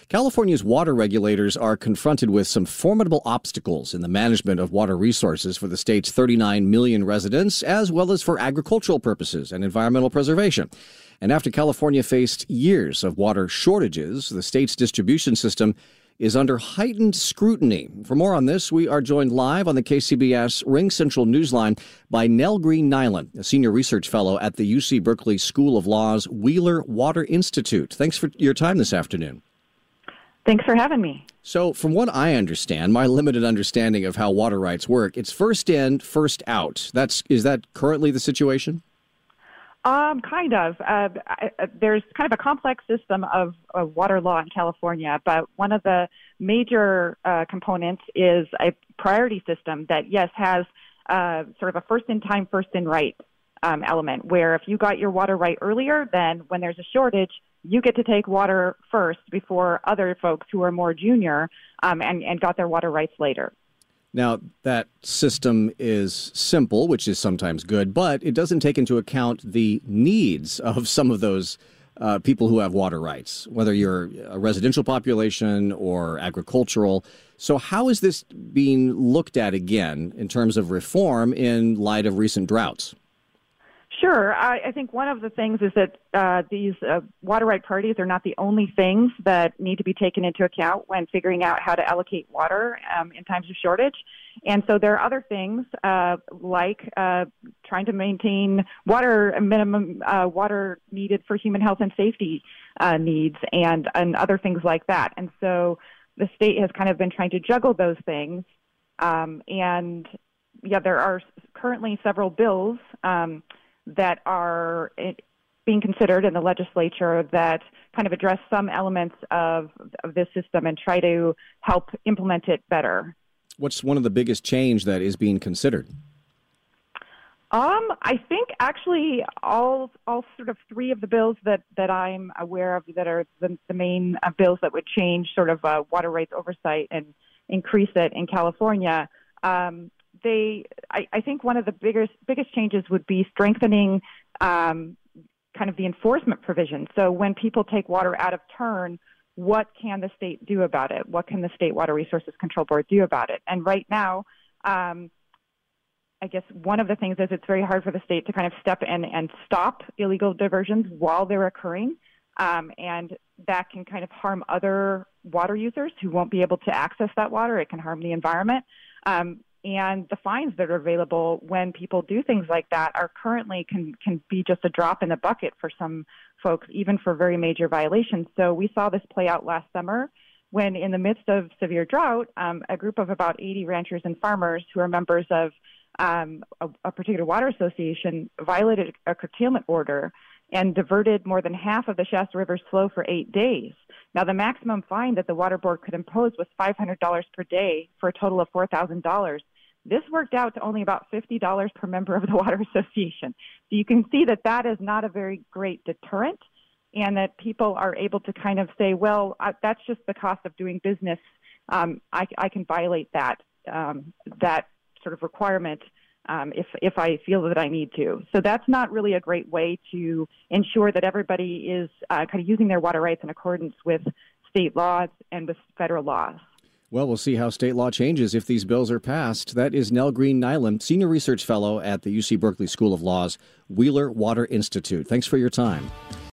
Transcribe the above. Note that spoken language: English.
California's water regulators are confronted with some formidable obstacles in the management of water resources for the state's 39 million residents, as well as for agricultural purposes and environmental preservation. And after California faced years of water shortages, the state's distribution system is under heightened scrutiny. For more on this, we are joined live on the KCBS Ring Central Newsline by Nell Green-Niland, a senior research fellow at the UC Berkeley School of Law's Wheeler Water Institute. Thanks for your time this afternoon. Thanks for having me. So from what I understand, my limited understanding of how water rights work, it's first in, first out. Is that currently the situation? Kind of. There's kind of a complex system of water law in California, but one of the major components is a priority system that, yes, has sort of a first-in-time, first-in-right element, where if you got your water right earlier, then when there's a shortage, you get to take water first before other folks who are more junior and got their water rights later. Now, that system is simple, which is sometimes good, but it doesn't take into account the needs of some of those people who have water rights, whether you're a residential population or agricultural. So how is this being looked at again in terms of reform in light of recent droughts? Sure. I think one of the things is that these water right parties are not the only things that need to be taken into account when figuring out how to allocate water in times of shortage. And so there are other things like trying to maintain minimum water needed for human health and safety needs and other things like that. And so the state has kind of been trying to juggle those things. And yeah, there are currently several bills that are being considered in the legislature that kind of address some elements of this system and try to help implement it better. What's one of the biggest change that is being considered? I think actually all sort of three of the bills that I'm aware of that are the main bills that would change sort of water rights oversight and increase it in California. I think one of the biggest changes would be strengthening kind of the enforcement provision. So when people take water out of turn, what can the state do about it? What can the State Water Resources Control Board do about it? And right now, I guess one of the things is it's very hard for the state to kind of step in and stop illegal diversions while they're occurring. And that can kind of harm other water users who won't be able to access that water. It can harm the environment. And the fines that are available when people do things like that are currently can be just a drop in the bucket for some folks, even for very major violations. So we saw this play out last summer when, in the midst of severe drought, a group of about 80 ranchers and farmers who are members of a particular water association violated a curtailment order and diverted more than half of the Shasta River's flow for 8 days. Now, the maximum fine that the Water Board could impose was $500 per day for a total of $4,000. This worked out to only about $50 per member of the Water Association. So you can see that that is not a very great deterrent, and that people are able to kind of say, well, that's just the cost of doing business. I can violate that sort of requirement if I feel that I need to. So that's not really a great way to ensure that everybody is kind of using their water rights in accordance with state laws and with federal laws. Well, we'll see how state law changes if these bills are passed. That is Nell Green-Niland, senior research fellow at the UC Berkeley School of Law's Wheeler Water Institute. Thanks for your time.